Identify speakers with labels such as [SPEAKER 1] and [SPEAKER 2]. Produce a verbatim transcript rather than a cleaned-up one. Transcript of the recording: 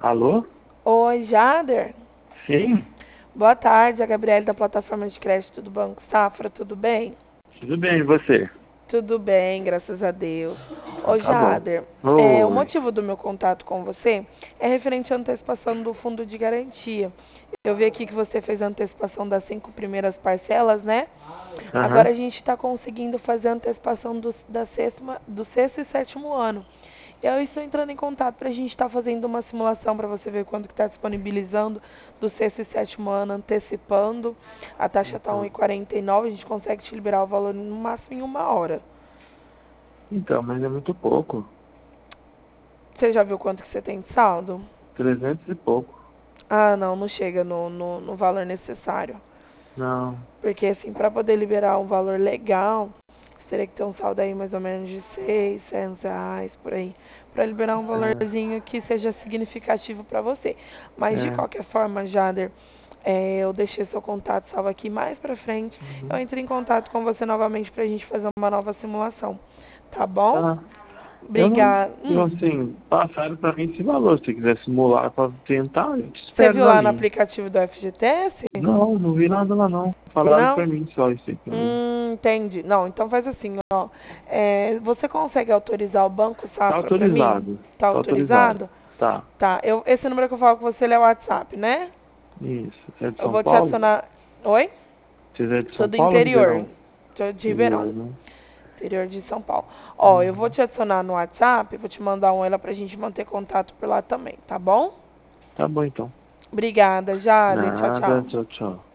[SPEAKER 1] Alô?
[SPEAKER 2] Oi, Jader.
[SPEAKER 1] Sim,
[SPEAKER 2] Boa tarde, a Gabriele da plataforma de crédito do Banco Safra, tudo bem?
[SPEAKER 1] tudo bem, e você?
[SPEAKER 2] Tudo bem, graças a Deus.
[SPEAKER 1] Então
[SPEAKER 2] Ô,
[SPEAKER 1] tá bom.
[SPEAKER 2] Jader, é, o
[SPEAKER 1] Oi.
[SPEAKER 2] motivo do meu contato com você é referente à antecipação do fundo de garantia. Eu vi aqui que você fez a antecipação das cinco primeiras parcelas, né?
[SPEAKER 1] Aham.
[SPEAKER 2] Agora a gente está conseguindo fazer a antecipação do, da sexta, do sexto e sétimo ano. Eu estou entrando em contato para a gente estar fazendo uma simulação para você ver quanto que está disponibilizando do sexto e sétimo ano, antecipando. A taxa está
[SPEAKER 1] Então,
[SPEAKER 2] um e quarenta e nove, a gente consegue te liberar o valor no máximo em uma hora.
[SPEAKER 1] então, mas é muito pouco.
[SPEAKER 2] Você já viu quanto que você tem de saldo?
[SPEAKER 1] Trezentos e pouco.
[SPEAKER 2] Ah, não, não chega no, no, no valor necessário.
[SPEAKER 1] Não.
[SPEAKER 2] Porque assim, para poder liberar um valor legal, você teria que ter um saldo aí mais ou menos de seiscentos reais por aí, para liberar um
[SPEAKER 1] É,
[SPEAKER 2] valorzinho que seja significativo para você. Mas de
[SPEAKER 1] é.
[SPEAKER 2] qualquer forma, Jader, é, eu deixei seu contato salvo aqui mais para frente. Eu
[SPEAKER 1] Uhum.
[SPEAKER 2] entro em contato com você novamente para a gente fazer uma nova simulação. Tá bom?
[SPEAKER 1] Tá. Eu não,
[SPEAKER 2] Obrigada.
[SPEAKER 1] eu
[SPEAKER 2] Hum,
[SPEAKER 1] assim, passaram pra mim esse valor. Se quiser simular pra tentar, eu te
[SPEAKER 2] você
[SPEAKER 1] espero
[SPEAKER 2] viu
[SPEAKER 1] na
[SPEAKER 2] lá no
[SPEAKER 1] linha.
[SPEAKER 2] aplicativo do F G T S?
[SPEAKER 1] Não, não vi nada lá não. Falaram
[SPEAKER 2] Não?
[SPEAKER 1] pra mim só isso aí pra mim.
[SPEAKER 2] Hum, entendi. Não, então faz assim, ó. É, você consegue autorizar o Banco
[SPEAKER 1] Tá
[SPEAKER 2] Safra para mim?
[SPEAKER 1] autorizado.
[SPEAKER 2] Tá
[SPEAKER 1] Tá autorizado.
[SPEAKER 2] autorizado?
[SPEAKER 1] Tá.
[SPEAKER 2] Tá. Eu, esse número que eu falo com você ele é o WhatsApp, né?
[SPEAKER 1] Isso. Você é de
[SPEAKER 2] Eu
[SPEAKER 1] São
[SPEAKER 2] vou te
[SPEAKER 1] Paulo?
[SPEAKER 2] adicionar. Oi?
[SPEAKER 1] Você é de
[SPEAKER 2] Sou
[SPEAKER 1] São
[SPEAKER 2] do
[SPEAKER 1] Paulo ou
[SPEAKER 2] interior.
[SPEAKER 1] Ribeirão?
[SPEAKER 2] Sou de Ribeirão.
[SPEAKER 1] Interior, né?
[SPEAKER 2] Interior de São Paulo. Ó, eu vou
[SPEAKER 1] Uhum.
[SPEAKER 2] te adicionar no WhatsApp, vou te mandar um ela pra gente manter contato por lá também, tá bom?
[SPEAKER 1] Tá bom então.
[SPEAKER 2] Obrigada, Jade. Tchau,
[SPEAKER 1] Nada,
[SPEAKER 2] tchau.
[SPEAKER 1] tchau, tchau.